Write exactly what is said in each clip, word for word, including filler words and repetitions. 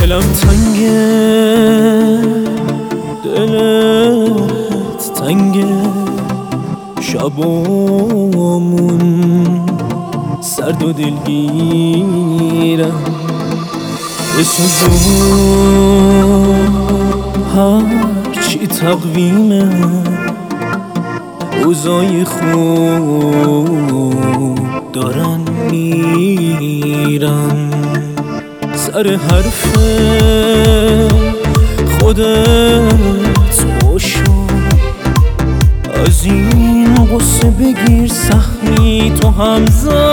دلم تنگه، دلت تنگه، شبامون سرد و دلگیرم، بسوزون هرچی تقویمه، روزای خوب دارن میرن، سر حرف خودت باشو، از این قصه بگیر سهمی تو هم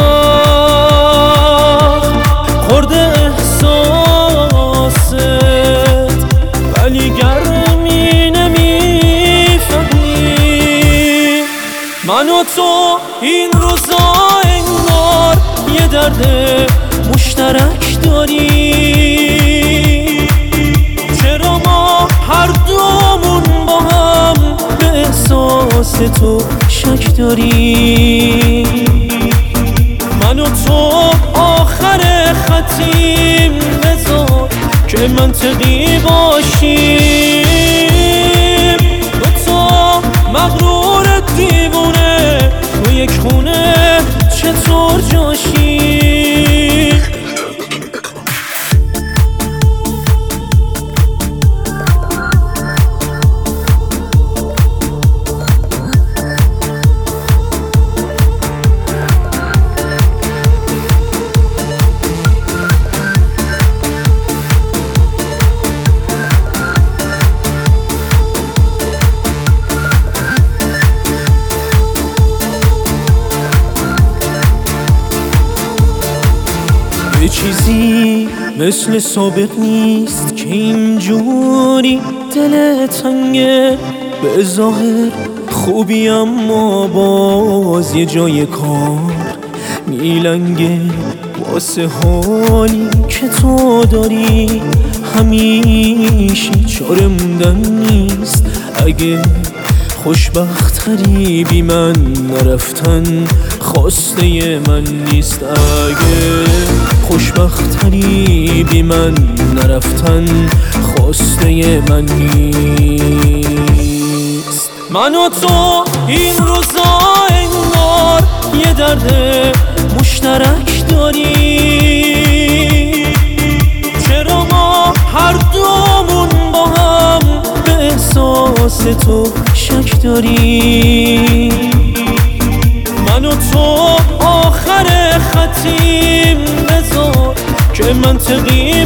زخم خورده احساست، ولی گرمی نمیفهمی. من و تو این روزا انگار یه درد مشترک داریم، چرا ما هر دومون با هم به احساس تو شک داریم. من و تو آخر ختیم، بذار که منطقی باشیم، دوتا مغرور دیوونه تو یک خونه چطور جاشیم؟ یه چیزی مثل سابق نیست که اینجوری دل تنگه، به ظاهر خوبی اما باز یه جای کار میلنگه، واسه حالی که تو داری همیشه چاره موندن نیست. اگه خوشبختری بی من نرفتن خواسته من نیست، اگه خوشبختری بی من نرفتن خواسته من نیست. من و تو این روزا انگار یه درد مشترک داریم، چرا ما هر دومون با هم به احساس تو شک داریم. من و تو آخر ختیم، بذار که منطقی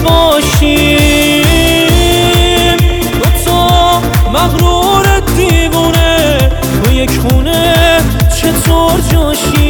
باشیم، دوتا مغرور دیوونه تو یک خونه چطور جاشیم؟